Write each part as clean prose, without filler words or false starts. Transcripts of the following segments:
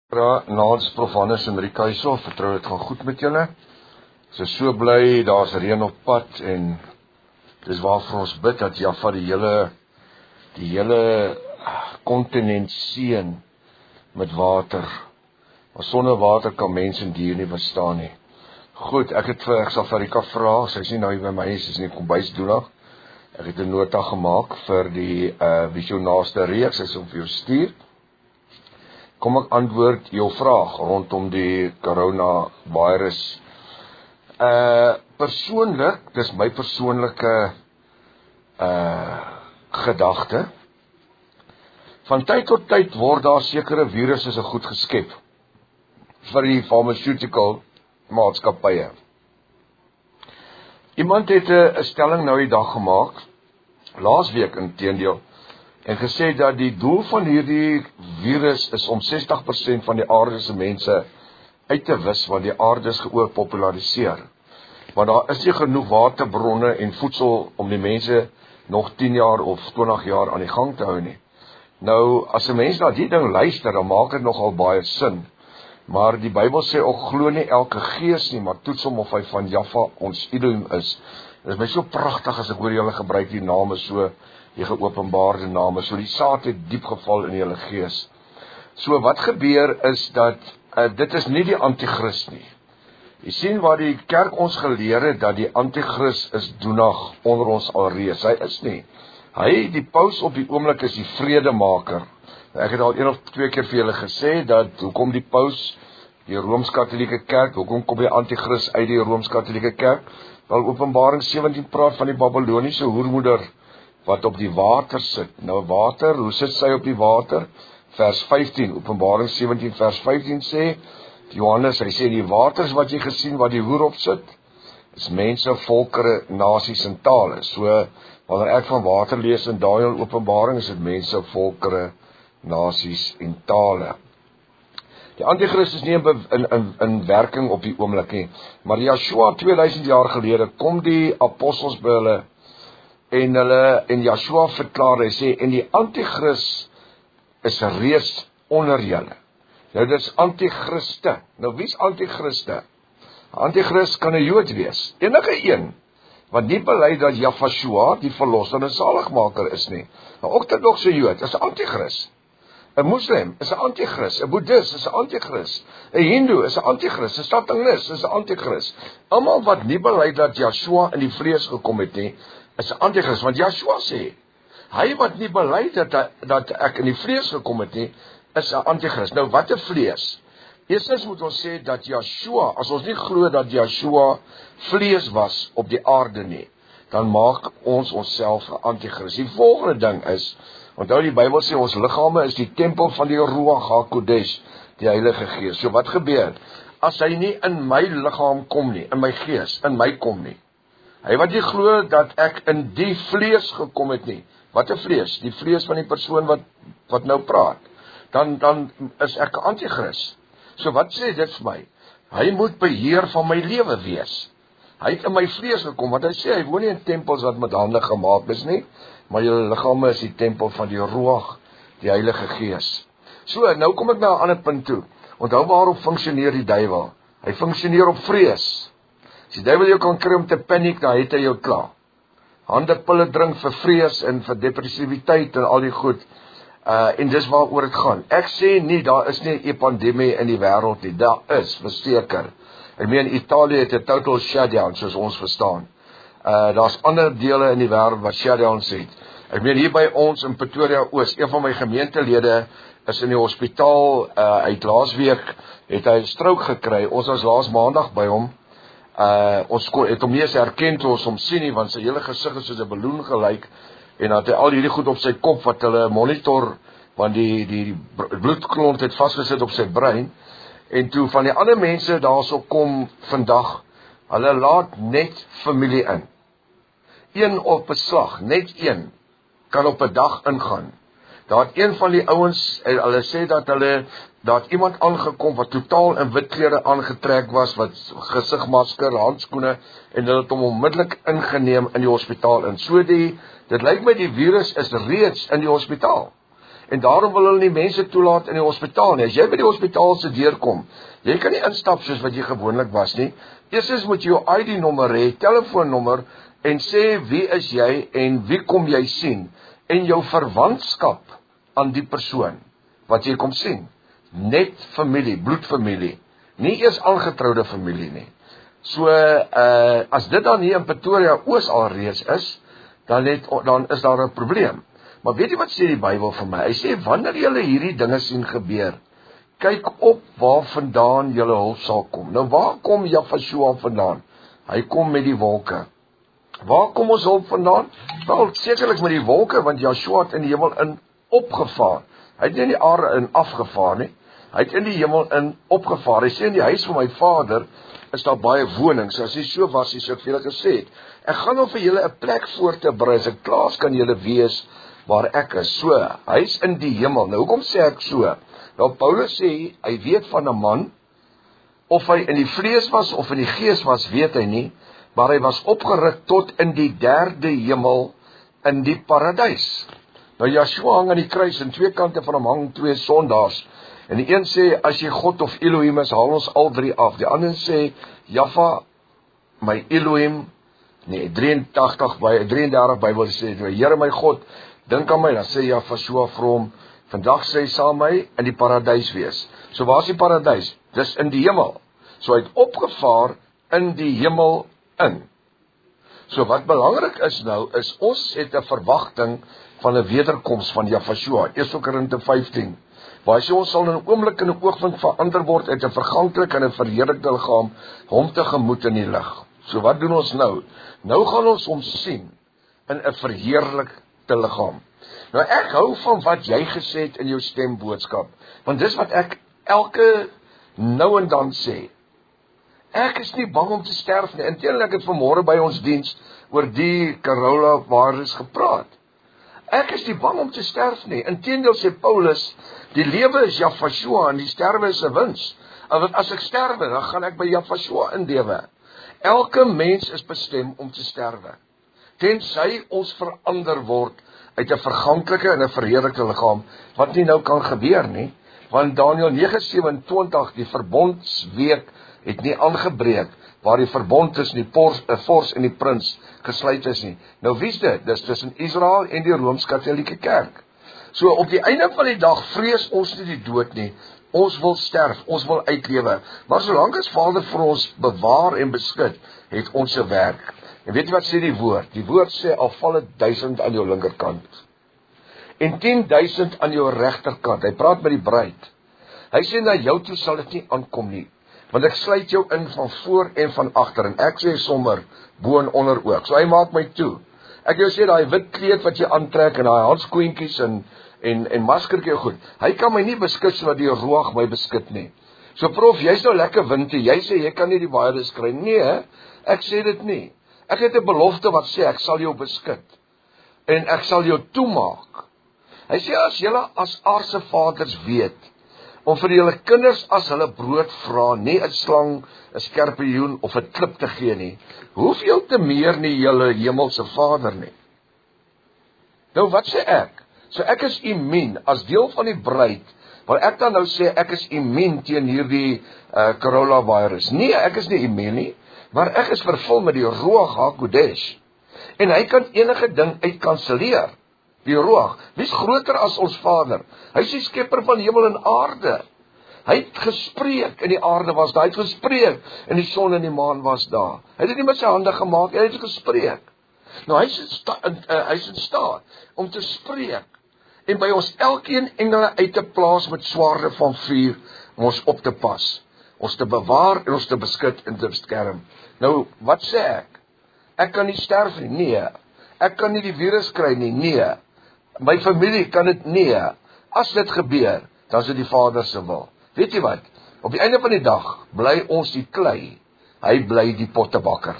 Naans Prof. Hannes en Rika hierso, vertrou dit gaan goed met julle. Ons is so bly, daar's reën op pad en dis waarvoor ons bid dat Jaffa die hele kontinent seën met water. Maar sonder water kan mense en diere nie bestaan nie. Goed, ek sal vir Rika vra, sy is nie nou hier by my, sy is in die kombuis doenig. Ek het 'n nota gemaak vir die visionaaste reeks, ek sal vir jou stuur. Kom ek antwoord jou vraag rondom die coronavirus. Persoonlik, dis my persoonlike gedagte. Van tyd tot tyd word daar sekere virusse goed geskep vir die pharmaceutical maatskappye. Iemand het 'n stelling nou die dag gemaak, laasweek inteendeel, en gesê dat die doel van hierdie virus is om 60% van die aarde se mense uit te wis, want die aarde is geoorpopulariseer. Want daar is nie genoeg waterbronne en voedsel om die mense nog 10 jaar of 20 jaar aan die gang te hou nie. Nou, as 'n mens na die ding luister, dan maak dit nogal baie sin. Maar die Bybel sê ook, glo nie elke gees nie, maar toets hom of hy van Jaffa ons Elohim is. Dit is my so pragtig as ek hoor julle gebruik die name so, die geopenbaarde name, so die saad het diep geval in julle gees. So wat gebeur is dat, dit is nie die antichrist nie. Jy sien waar die kerk ons geleer het, dat die antichrist is doenig onder ons alreeds, hy is nie. Hy, die paus op die oomblik is die vredemaker. Ek het al 1 of 2 keer vir julle gesê, dat hoekom die paus, die Rooms-Katholieke kerk, hoekom kom die antichrist uit die Rooms-Katholieke kerk? Wel, Openbaring 17 praat van die Babyloniese hoermoeder, wat op die water sit. Nou water, hoe sit sy op die water? Vers 15, Openbaring 17 vers 15 sê, Johannes, hy sê, die waters wat jy gesien, wat die hoer op sit, is mense, volkere, nasies en tale. So, wanneer ek van water lees in Daniël Openbaring, is dit mense, volkere, nasies en tale. Die antichrist is nie in werking op die oomblik nie, maar Joshua 2000 jaar gelede, kom die apostels by hulle, en Joshua verklaar, hy sê, en die antichrist is reeds onder julle. Nou, dit is antichriste. Nou, wie is antichriste? Antichrist kan 'n Jood wees, enige een, wat nie bely dat Jaffa die verlosser en saligmaker is nie. Nou, ortodokse Jood is 'n antichrist. 'n Moslem is 'n antichrist, 'n Boeddhist is 'n antichrist, 'n Hindoe is 'n antichrist, 'n Satanist is 'n antichrist. Almal wat nie bely dat Joshua in die vlees gekom het nie, is 'n antichrist, want Joshua sê, hy wat nie bely dat ek in die vlees gekom het nie, is 'n antichrist. Nou, wat 'n vlees? Eerstens moet ons sê dat Joshua, as ons nie glo dat Joshua vlees was op die aarde nie, dan maak ons onsself 'n antichrist. Die volgende ding is, onthou die Bybel sê, ons liggame is die tempel van die Ruach HaKodesh, die Heilige Gees. So wat gebeur? As hy nie in my liggaam kom nie, in my gees, in my kom nie, hy wat nie glo dat ek in die vlees gekom het nie, wat 'n vlees? Die vlees van die persoon wat nou praat, dan is ek 'n antichrist. So wat sê dit vir my? Hy moet beheer van my lewe wees. Hy het in my vlees gekom, want hy sê, hy woon nie in tempels wat met hande gemaak is nie, maar julle liggame is die tempel van die Ruach, die Heilige Gees. So, nou kom ek na 'n ander punt toe. Onthou waarop funksioneer die duiwel? Hy funksioneer op vrees. As die duiwel jou kan kry om te paniek, dan het hy jou klaar. Hande pille drink vir vrees en vir depressiwiteit en al die goed. En dis waaroor dit gaan. Ek sê nie, daar is nie 'n pandemie in die wêreld nie. Daar is, verseker. Ek meen, Italië het 'n total shutdown, soos ons verstaan. Daar's ander dele in die wêreld wat shutdowns het. Ek meen, hier by ons in Pretoria Oos, een van my gemeentelede is in die hospitaal, uit laasweek het hy 'n stroke gekry. Ons was laas maandag by hom. Ons het hom nie eens herken toe ons hom sien nie, want sy hele gesig is soos 'n balloon gelyk, en dat hy al hierdie goed op sy kop, wat hulle monitor, want die bloedklont het vastgesit op sy brein, en toe van die ander mense daarso kom vandag, hulle laat net familie in. Een op 'n slag, net een, kan op 'n dag ingaan. Daar het een van die ouens, hulle sê dat daar het iemand aangekom wat totaal in wit klere aangetrek was, wat gesigmasker, handskoene, en hulle het hom onmiddellik ingeneem in die hospitaal. En so dit lyk my die virus is reeds in die hospitaal. En daarom wil hulle nie mense toelaat in die hospitaal nie. As jy by die hospitaal se deur kom, jy kan nie instap soos wat jy gewoonlik was nie. Eerstens moet jy jou ID-nommer hê, telefoonnommer, en sê wie is jy en wie kom jy sien, en jou verwantskap aan die persoon wat jy kom sien. Net familie, bloedfamilie, nie eers aangetroude familie nie. So, as dit dan hier in Pretoria Oos alreeds is, dan is daar 'n probleem. Maar weet jy wat sê die Bybel vir my? Hy sê, wanneer julle hierdie dinge sien gebeur, kyk op waar vandaan julle hulp sal kom. Nou, waar kom Jahshua vandaan? Hy kom met die wolke. Waar kom ons hulp vandaan? Wel, sekerlik met die wolke, want Jahshua het in die hemel in opgevaar. Hy het nie in die aarde in afgevaar nie. Hy het in die hemel in opgevaar. Hy sê, in die huis van my Vader is daar baie wonings. As hy so was, hy sou vir julle gesê het, ek gaan nou vir julle 'n plek voor te berei, as ek klaar kan julle wees waar ek is. So, hy is in die hemel. Nou, hoekom sê ek so? Nou, Paulus sê, hy weet van 'n man, of hy in die vlees was, of in die gees was, weet hy nie, maar hy was opgeruk tot in die 3de hemel, in die paradys. Nou, Jahshua hang aan die kruis, en twee kante van hom hang twee sondaars, en die een sê, as jy God of Elohim is, haal ons al drie af. Die ander sê, Jaffa, my Elohim, nee, 33 Bybel sê, Here my God, dink aan my, dan sê Jahshua vir hom, vandag sê hy saam my in die paradys wees. So waar is die paradys? Dis in die hemel. So hy het opgevaar in die hemel in. So wat belangrik is nou, is ons het 'n verwagting van 'n wederkoms van Jahshua, 1 Korinte 15, waar hy sê ons sal in 'n oomblik en 'n oogwink verander word uit 'n verganklik en 'n verheerlikte liggaam, hom tegemoet in die lig. So wat doen ons nou? Nou gaan ons hom sien in 'n verheerlikte liggaam. Nou ek hou van wat jy gesê het in jou stemboodskap, want dis wat ek elke nou en dan sê. Ek is nie bang om te sterf nie. Inteendeel, ek het vanmôre by ons diens oor die coronavirus gepraat. Ek is nie bang om te sterf nie. Inteendeel sê Paulus, die lewe is Jahshua en die sterwe is 'n wins. Want as ek sterwe, dan gaan ek by Jahshua inlewe. Elke mens is bestem om te sterwe, tensy ons verander word uit 'n verganklike en 'n verheerlikte liggaam, wat nie nou kan gebeur nie, want Daniël 9:27, die verbondsweek het nie aangebreek, waar die verbond tussen die vors en die prins gesluit is nie. Nou wie's dit? Dis tussen Israel en die Rooms-Katolieke Kerk. So op die einde van die dag vrees ons nie die dood nie. Ons wil sterf, ons wil uitlewe. Maar solank as Vader vir ons bewaar en beskud, het ons se werk. En weet jy wat sê die woord? Die woord sê, al val 1000 aan jou linkerkant en 10.000 aan jou regterkant. Hy praat met die bruid. Hy sê, na jou toe sal dit nie aankom nie, want ek sluit jou in van voor en van agter, en ek sê sommer bo en onder ook. So hy maak my toe. Ek jou sê, daai wit kleed wat jy aantrek, en daai handskoentjies en maskertjie goed, hy kan my nie beskud so wat die roog my beskud nie. So prof, jy's nou lekker windie, jy sê, jy kan nie die virus kry. Nee, ek sê dit nie. Ek het 'n belofte wat sê, ek sal jou beskud, en ek sal jou toemaak. Hy sê, as julle as aardse vaders weet, om vir julle kinders as hulle brood vra, nie 'n slang, 'n skorpioen of 'n klip te gee nie, hoeveel te meer nie julle hemelse Vader nie. Nou wat sê ek? So ek is immuun as deel van die bruid, waar ek dan nou sê ek is immuun teen hierdie coronavirus. Nee, ek is nie immuun nie, maar ek is vervul met die Ruach HaKodesh. En hy kan enige ding uitkanselleer. Die Ruach, wie is groter as ons Vader? Hy is die skepper van hemel en aarde. Hy het gespreek en die aarde was daar. Hy het gespreek en die son en die maan was daar. Hy het dit nie met sy hande gemaak, hy het gespreek. Nou hy is in staat om te spreek en by ons elkeen engele uit te plaas met swaarde van vuur om ons op te pas, ons te bewaar en ons te beskud en te beskerm. Nou, wat sê ek? Ek kan nie sterf nie, nee. Ek kan nie die virus kry nie, nee. My familie kan dit, nee. As dit gebeur, dan is dit die Vader se wil. Weet jy wat? Op die einde van die dag bly ons die klei, hy bly die pottebakker.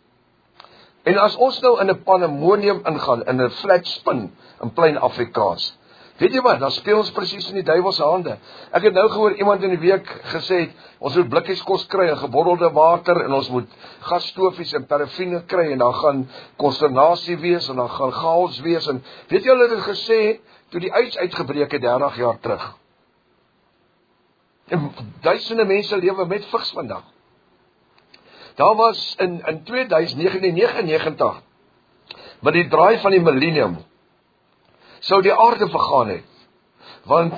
En as ons nou in 'n pandemonium ingaan, in 'n flat spin, in plain Afrikaans, weet jy wat, dan speel ons presies in die duiwel se hande. Ek het nou gehoor iemand in die week gesê, ons moet blikkies kos kry en gebottelde water, en ons moet gasstofies en parafine kry, en dan gaan konsternasie wees, en dan gaan chaos wees, en weet jy hulle het gesê, toe die AIDS uitgebreek het 30 jaar terug. En duisende mense lewe met vigs vandag. Daar was in 1999, met die draai van die millennium, sou die aarde vergaan het. Want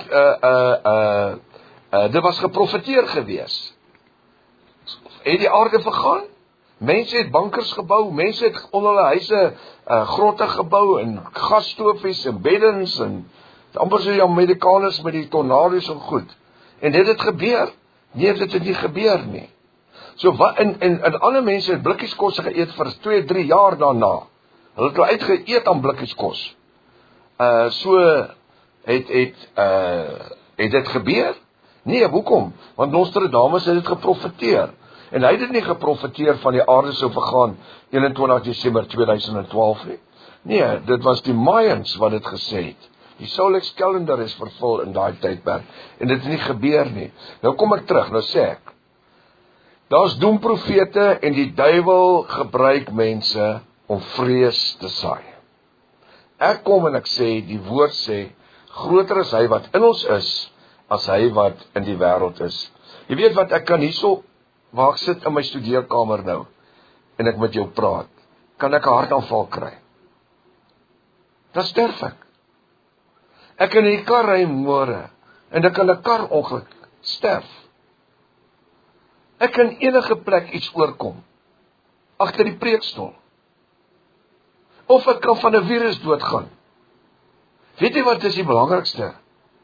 dit was geprofeteer gewees. Het die aarde vergaan? Mense het bankers gebou, mense het onder hulle huise grotte gebou, en gasstofies, en beddens, en amper so die Amerikaners met die tornado's en goed. En dit het gebeur? Nee, dit het nie gebeur nie. So wat, en ander mense het blikkieskos geëet vir 2-3 jaar daarna. Hulle het uitgeëet aan blikkieskos. So het dit gebeur? Nee, hoekom? Want Nostradamus het dit geprofeteer. En hy het dit nie geprofeteer van die aarde sou vergaan 21 Desember 2012 nie. Nee, dit was die Mayans wat dit gesê het. Die Solex kalender is vervul in daai tydperk. En dit het nie gebeur nie. Nou kom ek terug, nou sê ek. Daar's doemprofete en die duiwel gebruik mense om vrees te saai. Ek kom en ek sê, die woord sê, groter is hy wat in ons is, as hy wat in die wêreld is. Jy weet wat, ek kan hierso, waar ek sit in my studeerkamer nou, en ek met jou praat, kan ek 'n hartaanval kry. Dan sterf ek. Ek kan in die kar ry môre, en ek kan 'n karongeluk sterf. Ek kan enige plek iets oorkom, agter die preekstoel. Of ek kan van 'n virus doodgaan. Weet jy wat is die belangrikste?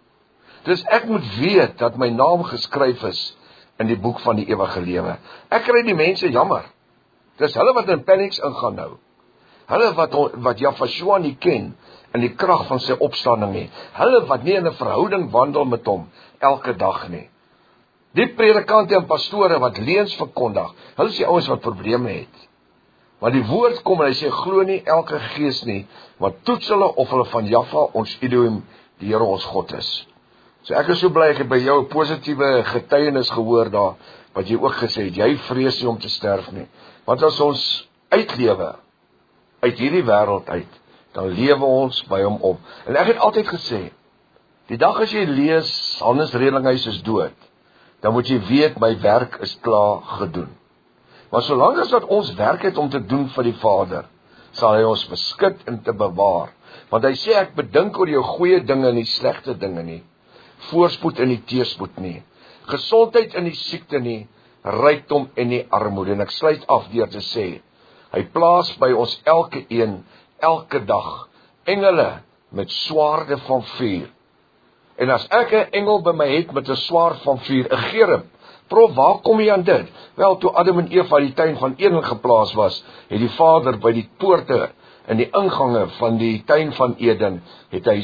Dus ek moet weet dat my naam geskryf is in die boek van die ewige lewe. Ek kry die mense jammer. Dis hulle wat in panics ingaan nou. Hulle wat Yahshua nie ken in die krag van sy opstanding nie. Hulle wat nie in 'n verhouding wandel met hom elke dag nie. Die predikante en pastore wat leuns verkondig, hulle is die ouens wat probleme het. Maar die woord kom en hy sê, glo nie elke gees nie, wat toets hulle of hulle van Jahwe ons Elohim, die Here ons God is. So ek is so bly, ek het by jou 'n positiewe getuienis gehoor daar, wat jy ook gesê het, jy vrees nie om te sterf nie. Want as ons uitlewe, uit hierdie wêreld uit, dan lewe ons by hom op. En ek het altyd gesê, die dag as jy lees, Hannes Redlinghuis is dood, dan moet jy weet, my werk is klaar gedoen. Maar solank as dat ons werk het om te doen vir die Vader, sal hy ons beskik en te bewaar. Want hy sê, ek bedink oor jou goeie dinge en die slegte dinge nie. Voorspoed en die teëspoed nie. Gesondheid en die siekte nie. Rykdom en die armoede. En ek sluit af deur te sê, hy plaas by ons elke een, elke dag, engele met swaarde van vuur. En as ek 'n engel by my het met 'n swaard van vuur, 'n gerub, prof, waar kom jy aan dit? Wel, toe Adam en Eva in die tuin van Eden geplaas was, het die Vader by die poorte in die ingange van die tuin van Eden, het hy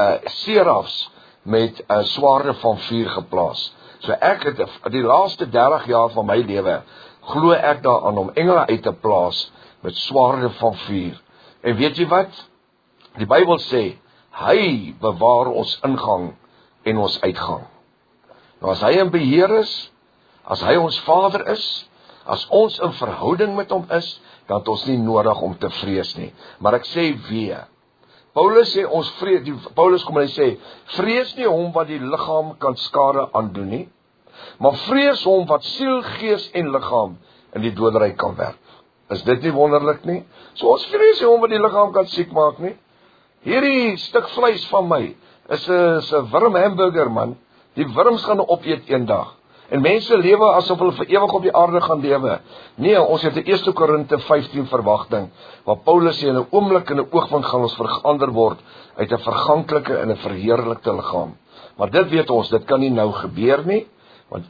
serafs met 'n swaarde van vuur geplaas. So ek het die laaste 30 jaar van my lewe, glo ek daaraan om engele uit te plaas met swaarde van vuur. En weet jy wat? Die Bybel sê, hy bewaar ons ingang en ons uitgang. Nou as hy in beheer is, as hy ons Vader is, as ons in verhouding met hom is, dan het ons nie nodig om te vrees nie. Maar ek sê weer, Paulus sê ons vrees, Paulus kom en hy sê, vrees nie hom wat die liggaam kan skade aandoen nie, maar vrees hom wat siel, gees en liggaam in die doderyk kan werp. Is dit nie wonderlik nie? So ons vrees nie hom wat die liggaam kan siek maak nie. Hierdie stuk vleis van my is 'n wurm hamburger, man. Die wurms gaan opeet eendag. En mense lewe asof hulle vir ewig op die aarde gaan lewe. Nee, ons het 'n 1 Korinte 15 verwagting, waar Paulus sê in 'n oomblik en 'n oogwink gaan ons verander word uit 'n verganklike en 'n verheerlikte liggaam. Maar dit weet ons, dit kan nie nou gebeur nie, want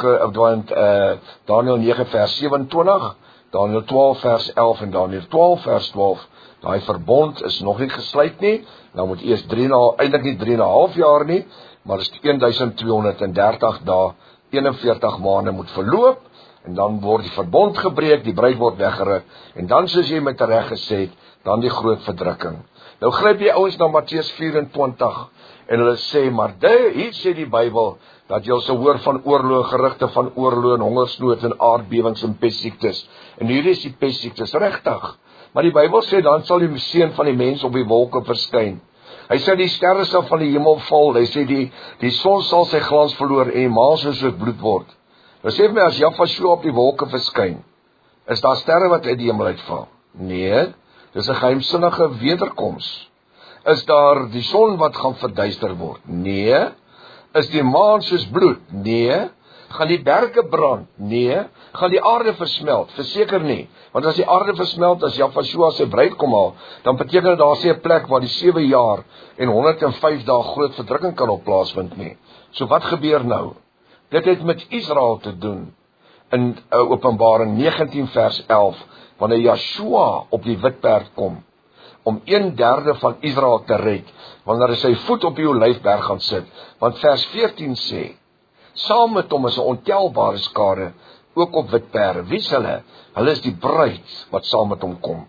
Daniël 9 vers 27, Daniël 12 vers 11 en Daniël 12 vers 12, daai verbond is nog nie gesluit nie. Nou moet eers eintlik nie 3,5 jaar nie, maar is 1230 dae, 41 maande moet verloop, en dan word die verbond gebreek, die bruid word weggeruk, en dan soos jy met reg gesê het, dan die groot verdrukking. Nou gryp jy ouens na Matteus 24, en hulle sê, maar hier sê die Bybel, dat jy sal hoor van oorlog, gerugte van oorlog, en hongersnood, en aardbewings, en pestsiektes, en hier is die pestsiektes, regtig. Maar die Bybel sê, dan sal die seun van die mens op die wolke verskyn. Hy sê die sterre sal van die hemel val, hy sê die son sal sy glans verloor en die maan soos bloed word. Nou sê vir my, as Jahwe op die wolke verskyn, is daar sterre wat uit die hemel uitval? Nee, dis 'n geheimsinnige wederkoms. Is daar die son wat gaan verduister word? Nee. Is die maan soos bloed? Nee. Gaan die berge brand? Nee. Gaan die aarde versmelt? Verseker nie. Want as die aarde versmelt, as Jahwe sy bruid kom haal, dan beteken dit daar is 'n plek waar die 7 jaar en 105 dae groot verdrukking kan op plaasvind nie. So wat gebeur nou? Dit het met Israel te doen. In Openbaring 19 vers 11, wanneer Yeshua op die wit perd kom, om 1/3 van Israel te red, wanneer hy sy voet op die Olyfberg gaan sit. Want vers 14 sê, saam met hom is 'n ontelbare skare, ook op wit perde. Wie is hulle? Hulle is die bruid wat saam met hom kom.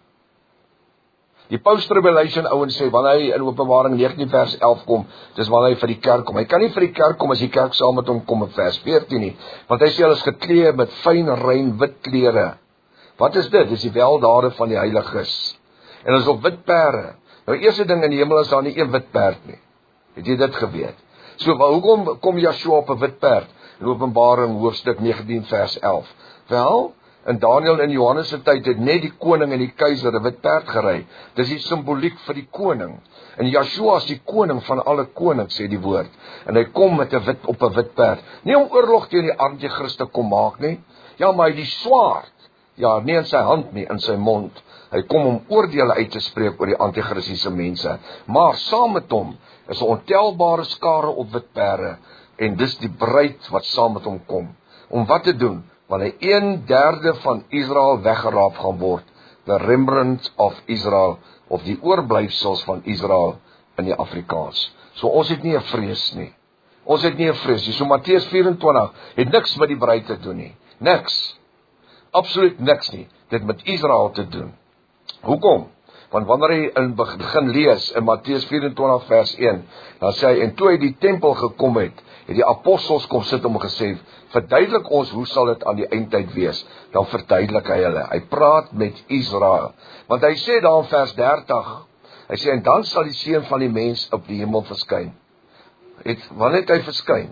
Die post-tribulation ouens sê, wanneer hy in Openbaring 19 vers 11 kom, dis wanneer hy vir die kerk kom. Hy kan nie vir die kerk kom as die kerk saam met hom kom in vers 14 nie, want hy sê hulle is geklee met fyn rein wit klere. Wat is dit? Dis die weldade van die heiliges. En hulle is op wit perde. Nou eerste ding in die hemel is daar nie een wit perd nie. Het jy dit geweet? So hoekom kom Yeshua op 'n wit perd? In Openbaring hoofstuk 19 vers 11. Wel, in Daniël en Johannes se tyd het net die koning en die keiser 'n wit perd gery. Dis die simboliek vir die koning. En Yeshua is die koning van alle konings, sê die woord. En hy kom met 'n wit perd. Nie om oorlog teen die anti-kris te kom maak nie. Ja, maar hy die swaard. Ja, nie in sy hand nie, in sy mond. Hy kom om oordeele uit te spreek oor die anti-kristiese mense. Maar saam met hom is 'n ontelbare skare op wit perde. En dis die bruid wat saam met hom kom. Om wat te doen? Wanneer 1/3 van Israel weggeraap gaan word. The remnant of Israel, of die oorblyfsels van Israel in die Afrikaans. So ons het nie 'n vrees nie. Ons het nie 'n vrees nie. So Matteus 24 het niks met die bruid te doen nie. Niks. Absoluut niks nie. Dit met Israel te doen. Hoekom? Want wanneer hy in begin lees in Matteus 24 vers 1, dan sê hy, en toe hy die tempel gekom het die apostels kom sit om gesê, verduidelik ons hoe sal dit aan die eindtyd wees. Dan verduidelik hy hulle. Hy praat met Israel. Want hy sê daar in vers 30, hy sê, en dan sal die seun van die mens op die hemel verskyn. Wanneer het hy verskyn?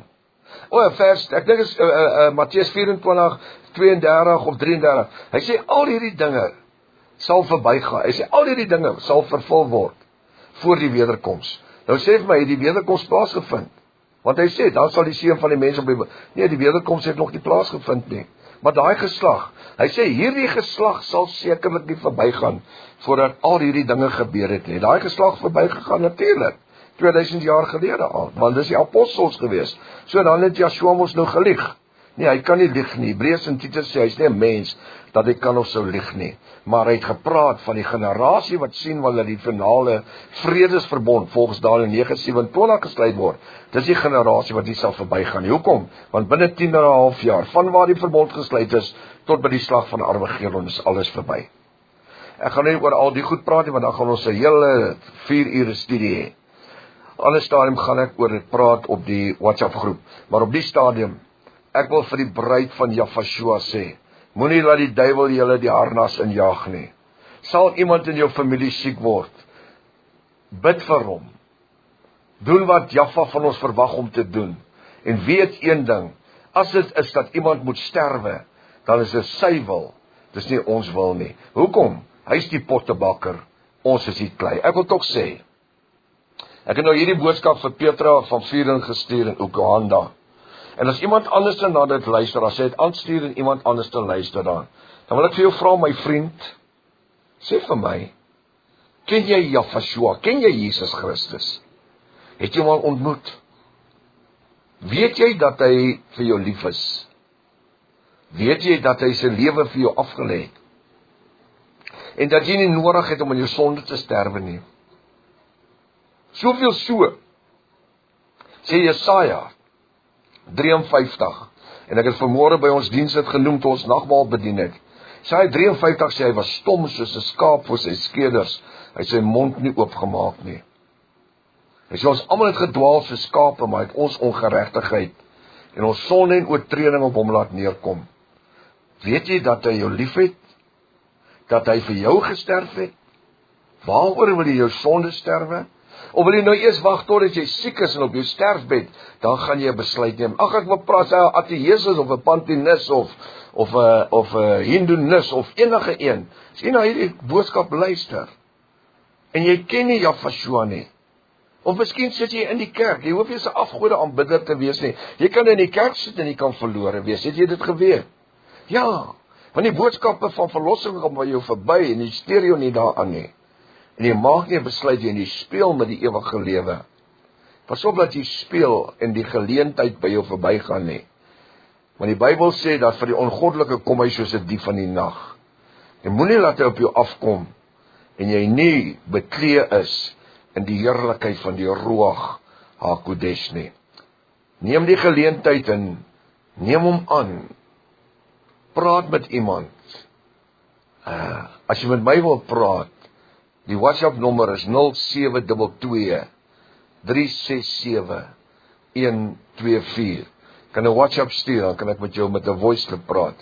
Ek dink is Matteus 24, 32 of 33. Hy sê al hierdie dinge sal verbygaan. Hy sê al hierdie dinge sal vervul word voor die wederkoms. Nou sê vir my, het die wederkoms plaasgevind? Want hy sê, dan sal die seun van die mens op die... Nee, die wederkoms het nog nie plaasgevind nie. Maar daai geslag, hy sê, hierdie geslag sal sekerlik nie verbygaan voordat al hierdie dinge gebeur het nie. Daai geslag verbygegaan natuurlik 2000 jaar gelede al, want dis die apostels gewees. So dan het Yeshua mos nou gelieg. Nee, hy kan nie lieg nie. Hebreërs en Titus sê, hy is nie 'n mens dat hy kan of sou lieg nie. Maar hy het gepraat van die generasie wat sien wanneer die finale vredesverbond volgens Daniël 9:27 gesluit word. Dis die generasie wat nie sal verbygaan nie. Hoekom? Want binne 10,5 jaar, van waar die verbond gesluit is, tot by die slag van Armageddon is alles verby. Ek gaan nie oor al die goed praat nie, want dan gaan ons 'n hele 4 ure studie hê. Ander stadium gaan ek oor dit praat op die WhatsApp groep. Maar op die stadium, ek wil vir die bruid van Jahwe sê, moenie laat die duiwel julle die harnas injaag nie. Sal iemand in jou familie siek word, bid vir hom. Doen wat Jahwe van ons verwag om te doen. En weet een ding, as dit is dat iemand moet sterwe, dan is dit sy wil. Dis nie ons wil nie. Hoekom? Hy is die pottebakker, ons is die klei. Ek wil tog sê, ek het nou hierdie boodskap vir Petra van Vuren gestuur in Uganda. En as iemand anders na dit luister, as hy het aanstuur en iemand anders te luister dan wil ek vir jou vra, my vriend, sê vir my, ken jy Jahwe? Ken jy Jesus Christus? Het jy hom al ontmoet? Weet jy dat hy vir jou lief is? Weet jy dat hy sy lewe vir jou afgelê het? En dat jy nie nodig het om in jou sonde te sterwe nie? Soveel so, sê Jesaja 53, en ek het vanmôre by ons diens het genoem toe ons nagmaal bedien het. Jesaja 53 sê hy was stom soos 'n skaap voor sy skeerders, hy het sy mond nie oopgemaak nie. Hy sê ons almal het gedwaal soos skape, maar het ons ongeregtigheid en ons sonde en oortreding op hom laat neerkom. Weet jy dat hy jou liefhet? Dat hy vir jou gesterf het? Waaroor wil jy jou sonde sterwe? Of wil jy nou eers wag totdat jy siek is en op jou sterfbed, dan gaan jy 'n besluit neem. Ag, ek wil praat, sy 'n ateïs is of 'n panteïs of 'n hindoeïs of enige een. As jy na hierdie boodskap luister en jy ken nie Jahvashua nie, of miskien sit jy in die kerk, jy hoef nie 'n afgode aanbidder te wees nie. Jy kan in die kerk sit en jy kan verlore wees. Het jy dit geweet? Ja, want die boodskappe van verlossing kom by jou verby en jy steur jou nie daaraan nie. En jy maak nie 'n besluit en jy speel met die ewige lewe. Pas op dat jy speel en die geleentheid by jou verbygaan nie. Want die Bybel sê dat vir die ongoddelike kom hy soos 'n dief van die nag. Jy moenie laat hy op jou afkom en jy nie beklee is in die heerlikheid van die Ruach HaKodesh nie. Neem die geleentheid en neem hom aan. Praat met iemand. As jy met my wil praat, die WhatsApp nommer is 0722 367 124. Kan 'n WhatsApp stuur, dan kan ek met jou met 'n voice clip praat.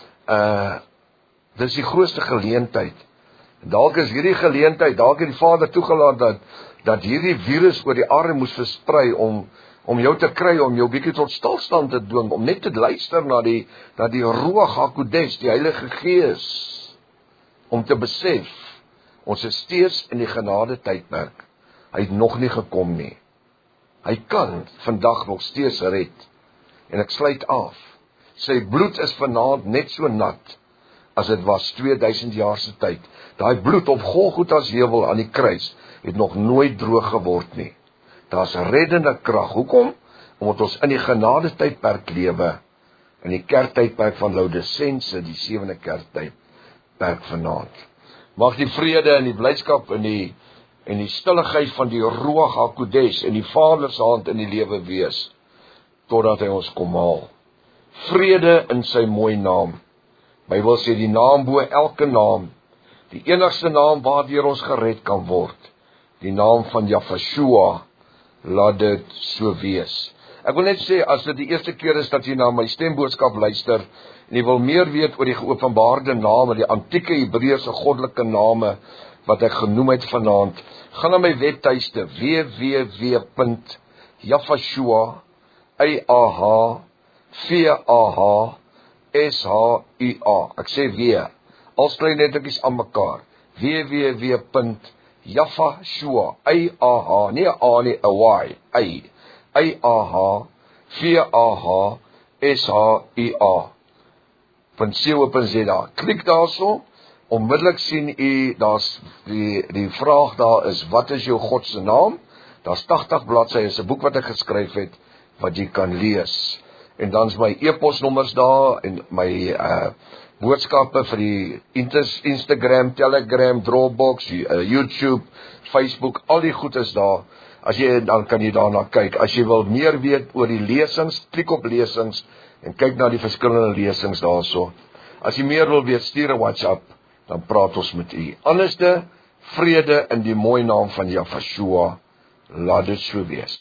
Dis die grootste geleentheid. Dalk is hierdie geleentheid, dalk het die Vader toegelaat dat hierdie virus oor die aarde moes versprei om jou te kry, om jou bietjie tot stilstand te dwing, om net te luister na die Ruach HaKodesh, die Heilige Gees, om te besef, ons is steeds in die genade tydperk. Hy het nog nie gekom nie. Hy kan vandag nog steeds red. En ek sluit af. Sy bloed is vanaand net so nat as dit was 2000 jaar se tyd. Daai bloed op Golgotha se heuwel aan die kruis het nog nooit droog geword nie. Daar's reddende krag. Hoekom? Omdat ons in die genade tydperk lewe, in die kerktydperk van Laodicense, die 7de kerktydperk vanaand. Mag die vrede en die blydskap en die stilligheid van die Ruach HaKodesh en die Vader se hand in die lewe wees, totdat hy ons kom haal. Vrede in sy mooi naam. Bybel sê die naam bo elke naam, die enigste naam waardeur ons gered kan word, die naam van Jahvashua, laat dit so wees. Ek wil net sê, as dit die eerste keer is dat jy na my stemboodskap luister, en jy wil meer weet oor die geopenbaarde name, die antieke Hebreëse goddelike name, wat ek genoem het vanaand, gaan na my webtuiste, www.jahvashua, AHVAHSHUA, ek sê weer, als klein lettertjies aan mekaar, www.jahvashua, AH, nie 'n A nie, 'n Y, AHVAHSHUA.co.za. Klik daarso, onmiddellik sien u, daar's die vraag daar is, wat is jou God se naam? Daar's 80 bladsye, is 'n boek wat ek geskryf het, wat jy kan lees. En dan's my e-posnommers daar, en my boodskappe vir die Instagram, Telegram, Dropbox, YouTube, Facebook, al die goed is daar. Dan kan jy daarna kyk. As jy wil meer weet oor die lesings, klik op lesings, en kyk na die verskillende lesings daarso. As jy meer wil weet, stuur 'n WhatsApp, dan praat ons met u. Anderste, vrede in die mooi naam van Jahvashua, laat dit so wees.